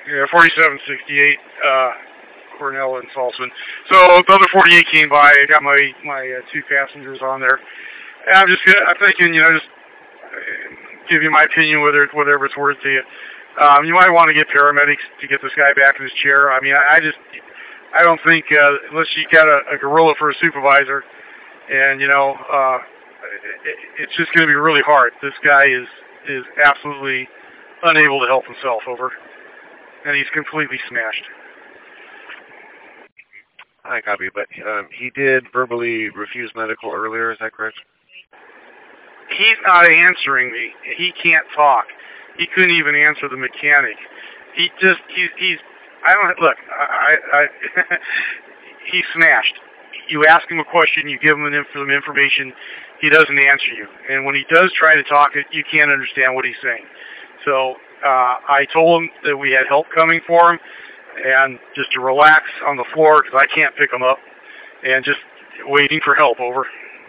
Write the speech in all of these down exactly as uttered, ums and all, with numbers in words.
Yeah, forty-seven sixty-eight, uh, Cornell and Salzman. So the other forty-eight came by. I got my my uh, two passengers on there, and I'm just I'm thinking, you know, just uh, give you my opinion, whether whatever it's worth to you. Um, you might want to get paramedics to get this guy back in his chair. I mean, I, I just I don't think uh, unless you got a, a gorilla for a supervisor, and you know, uh, it, it's just going to be really hard. This guy is is absolutely unable to help himself. Over. And he's completely smashed. I copy, but um, he did verbally refuse medical earlier, is that correct? He's not answering me. He can't talk. He couldn't even answer the mechanic. He just, he, he's, I don't, look, I, I, he's smashed. You ask him a question, you give him an inf- some information, he doesn't answer you. And when he does try to talk, you can't understand what he's saying. So, Uh, I told him that we had help coming for him, and just to relax on the floor because I can't pick him up, and just waiting for help. Over.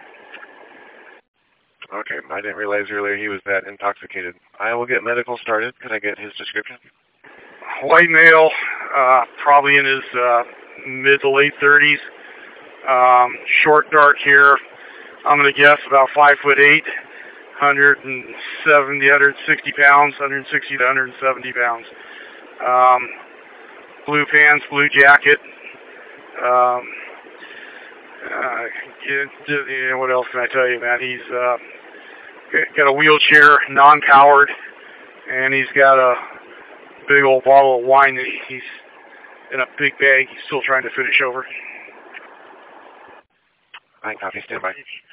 Okay, I didn't realize earlier he was that intoxicated. I will get medical started. Could I get his description? White male, uh, probably in his uh, mid to late thirties. Um, short, dark hair. I'm going to guess about five foot eight. one seventy, one sixty pounds, one sixty to one seventy pounds. Um, blue pants, blue jacket. Um, uh, you know, what else can I tell you, man? He's uh, got a wheelchair, non-powered, and he's got a big old bottle of wine that he's in a big bag. He's still trying to finish over. I copy. Stand by.